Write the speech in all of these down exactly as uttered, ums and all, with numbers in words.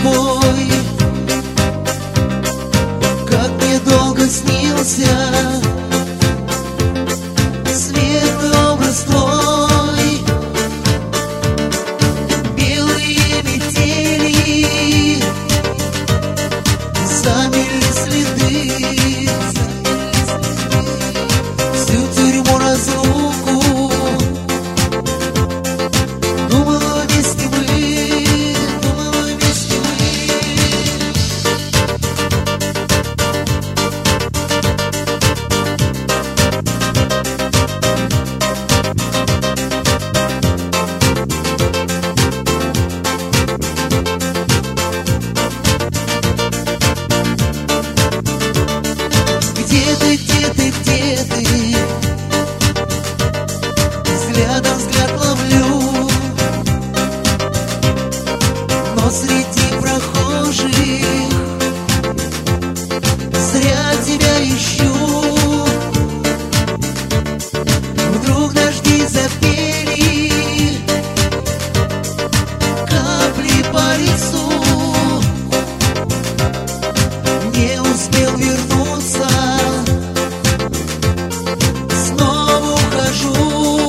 тобой, как мне долго снился светлый образ твой. Белые метели замели следы, всю тюрьму разлуку думала вместе мы, думала вместе мы. Где ты, где ты, где ты? Взглядом взгляд ловлю, но среди прохожих зря тебя ищу. Вдруг дожди запели капли по лицу, не успел вернуться, снова ухожу.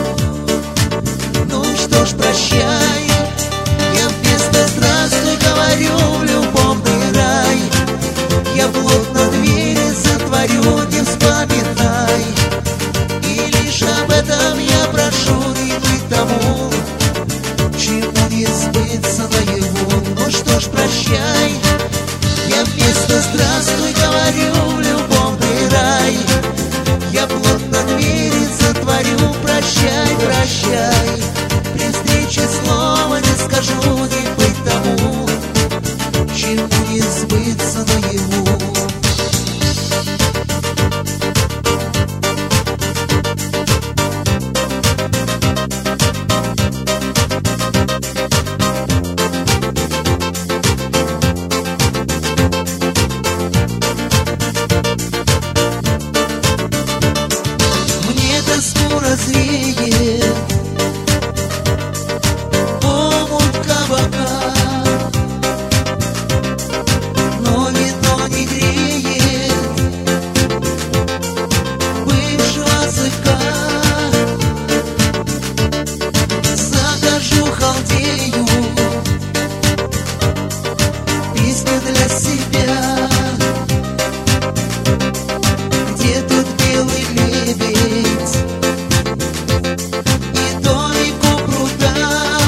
Ну что ж, прощай, я вместо здравствуй говорю в любовный рай. Я плотно двери затворю, не вспоминай, и лишь об этом я прошу, не быть тому, чему не сбыться наяву. Ну что ж, прощай, я вместо здравствуй говорю в любовный рай. Я плотно двери затворю, прощай, прощай. При встрече слова не скажу, не быть тому, чему не сбыться наяву. Мне тоску развеет омут кабака, но вино не греет бывшего сыка. Закажу халдею песню для себя. Где тут белый лебедь и домик у пруда?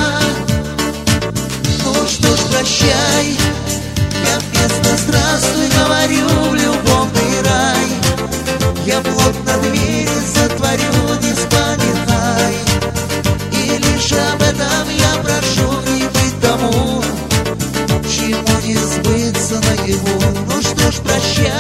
Ну что ж, прощай, я вместо здравствуй говорю в любовный рай. Я плотно двери затворю, не вспоминай, и лишь об этом я прошу, не быть тому, чему не сбыться наяву. Ну что ж, прощай,